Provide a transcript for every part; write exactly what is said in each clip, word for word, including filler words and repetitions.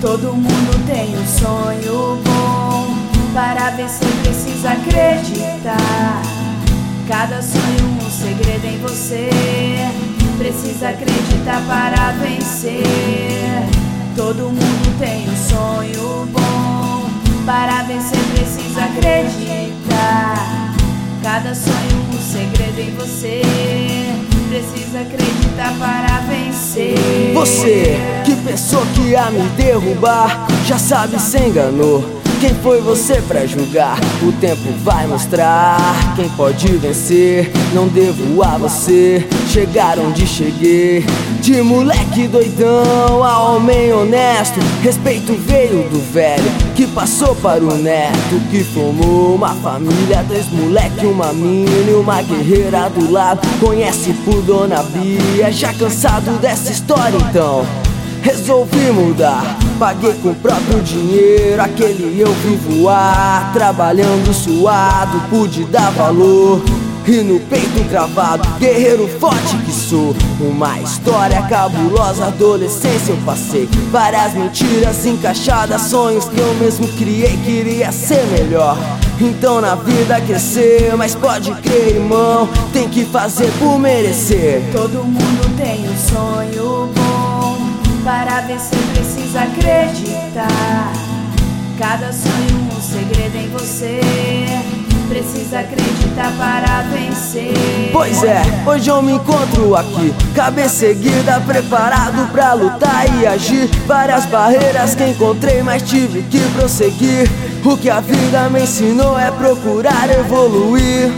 Todo mundo tem um sonho bom, para vencer precisa acreditar. Cada sonho um segredo em você, precisa acreditar para vencer. Todo mundo tem um sonho bom, para vencer precisa acreditar. Cada sonho um segredo em você, precisa acreditar para vencer. Você que pensou que ia me derrubar, já sabe, se enganou. Quem foi você pra julgar? O tempo vai mostrar quem pode vencer. Não devo a você chegar onde cheguei. De moleque doidão a homem honesto, respeito veio do velho que passou para o neto, que formou uma família, dois moleque, uma mina e uma guerreira do lado. Conhece por Dona Bia, já cansado dessa história então resolvi mudar. Paguei com o próprio dinheiro, aquele eu vi voar. Trabalhando suado, pude dar valor. E no peito cravado, guerreiro forte que sou. Uma história cabulosa, adolescência eu passei. Várias mentiras encaixadas, sonhos que eu mesmo criei. Queria ser melhor, então na vida crescer. Mas pode crer, irmão, tem que fazer por merecer. Todo mundo tem um sonho bom, para vencer precisa acreditar. Cada sonho um segredo em você, precisa acreditar para vencer. Pois é, hoje eu me encontro aqui, cabeça erguida, preparado pra lutar e agir. Várias barreiras que encontrei, mas tive que prosseguir. O que a vida me ensinou é procurar evoluir.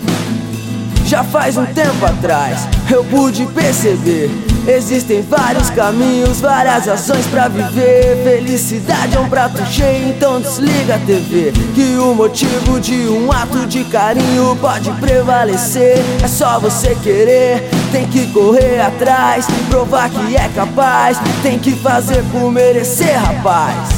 Já faz um tempo atrás eu pude perceber, existem vários caminhos, várias ações pra viver. Felicidade é um prato cheio, então desliga a T V, que o motivo de um ato de carinho pode prevalecer. É só você querer, tem que correr atrás, provar que é capaz. Tem que fazer por merecer, rapaz.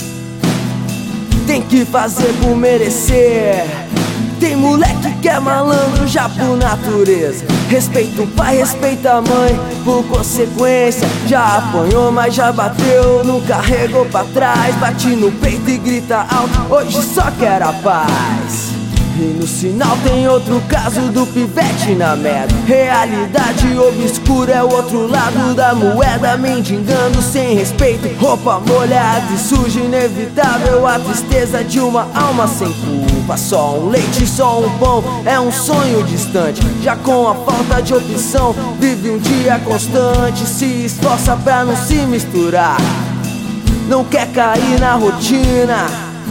Tem que fazer por merecer. Tem moleque que é malandro já por natureza. Respeita o pai, respeita a mãe, por consequência. Já apanhou, mas já bateu, não carregou pra trás. Bate no peito e grita alto, hoje só quer a paz. E no sinal tem outro caso do pivete na merda. Realidade obscura é o outro lado da moeda, mendigando sem respeito, roupa molhada e suja. Inevitável a tristeza de uma alma sem culpa. Só um leite, só um pão, é um sonho distante. Já com a falta de opção, vive um dia constante. Se esforça pra não se misturar, não quer cair na rotina.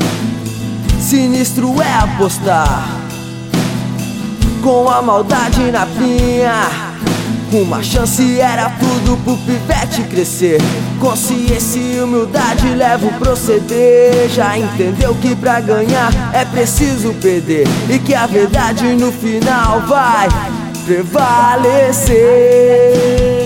Sinistro é apostar com a maldade na pinha. Uma chance era tudo pro pivete crescer. Consciência e humildade leva o proceder. Já entendeu que pra ganhar é preciso perder, e que a verdade no final vai prevalecer.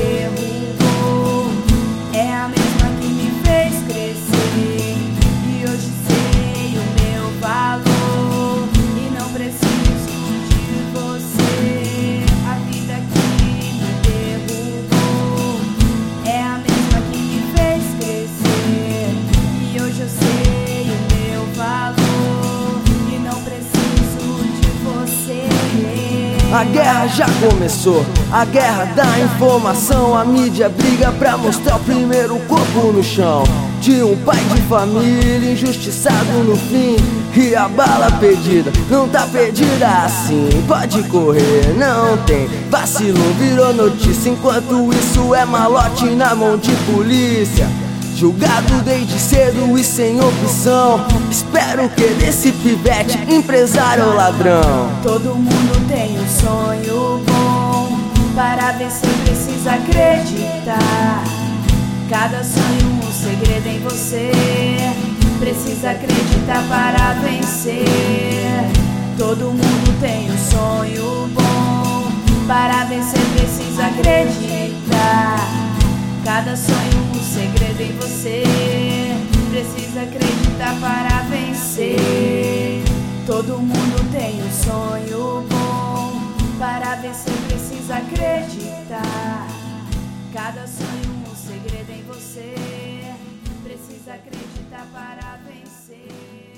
A guerra já começou, a guerra da informação. A mídia briga pra mostrar o primeiro corpo no chão de um pai de família injustiçado no fim. E a bala perdida não tá perdida assim. Pode correr, não tem vacilo, virou notícia. Enquanto isso é malote na mão de polícia, julgado desde cedo e sem opção. Espero que desse pivete empresário ou ladrão. Todo mundo tem um sonho bom, para vencer precisa acreditar. Cada sonho um segredo em você, precisa acreditar para vencer. Todo mundo tem um sonho bom, para vencer precisa acreditar. Cada sonho um segredo em você, precisa acreditar para vencer. Todo mundo tem um sonho bom, para vencer precisa acreditar. Cada sonho um segredo em você. Precisa acreditar para vencer.